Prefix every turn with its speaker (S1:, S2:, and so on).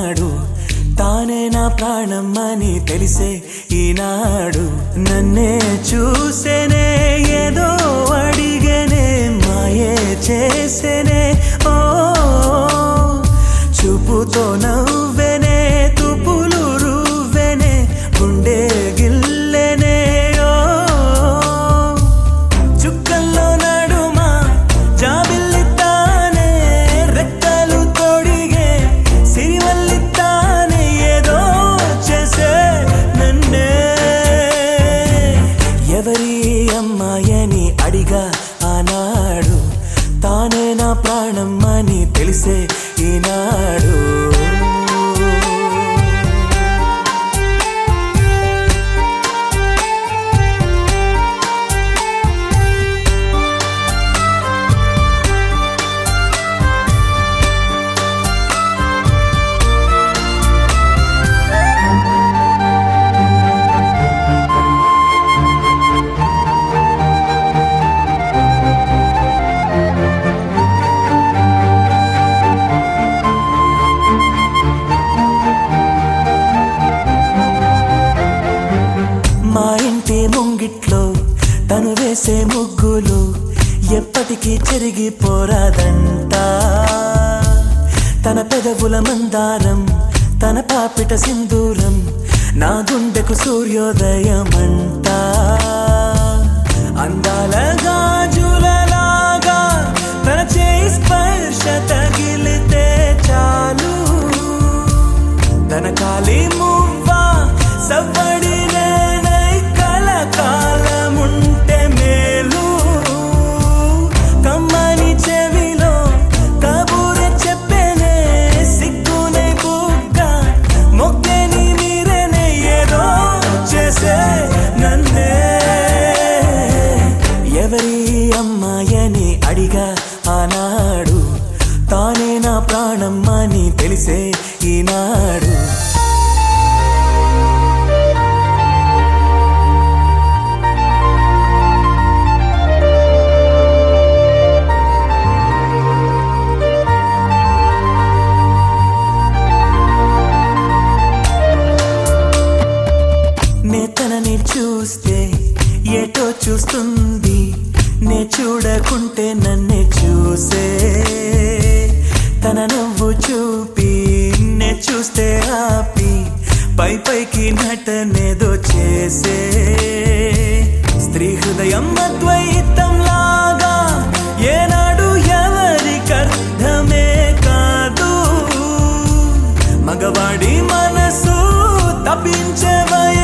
S1: నాడు తానే నా ప్రాణం అని తెలిసే ఈనాడు నన్నే చూసేనే ఏదో అడిగేనే మాయే చేసేనే ఓ చూపుతో నవ్వెనే తుపులు రువ్వెనే గుండె గిల్లెనే ఓ చుక్కల్లో నడుమా జాబిల్లితానే రెక్కలు తొడిగే సిరివల్లితానే ఏదో చేసే నన్నే ఎవరి అమ్మాయని అడిగా ఆనాడు తానే నా ప్రాణం అని తెలిసే ఈనాడు మా ఇంటి ముంగిట్లో తను వేసే ముగ్గులు ఎప్పటికీ చెరిగిపోరాదంట తన పెదవుల మందారం తన పాపిట సింధూరం నా గుండెకు సూర్యోదయమంట అందాల గాజులలాగా తన చేయి స్పర్శ తగిలితే చాలు తన కాలి మువ్వ సవ్వడి కాలముంటే మేలు కమ్మని చెవిలో కబూరె చెప్పేనే సిగ్గునే బుగ్గ మొగ్గని మీరేనే ఏదో చేసే నన్నే ఎవరి అమ్మాయని అడిగా ఆనాడు తానే నా ప్రాణం అని తెలిసే ఈనాడు తనని చూస్తే ఏటో చూస్తుంది నే చూడకుంటే నన్నే చూసే తన నవ్వు చూపి నే చూస్తే ఆపి పై పైకి నటనేదో చేసే స్త్రీ హృదయం అద్వైతం లాగా ఏనాడు ఎవరికర్థమే కాదు మగవాడి మనసు తప్పించే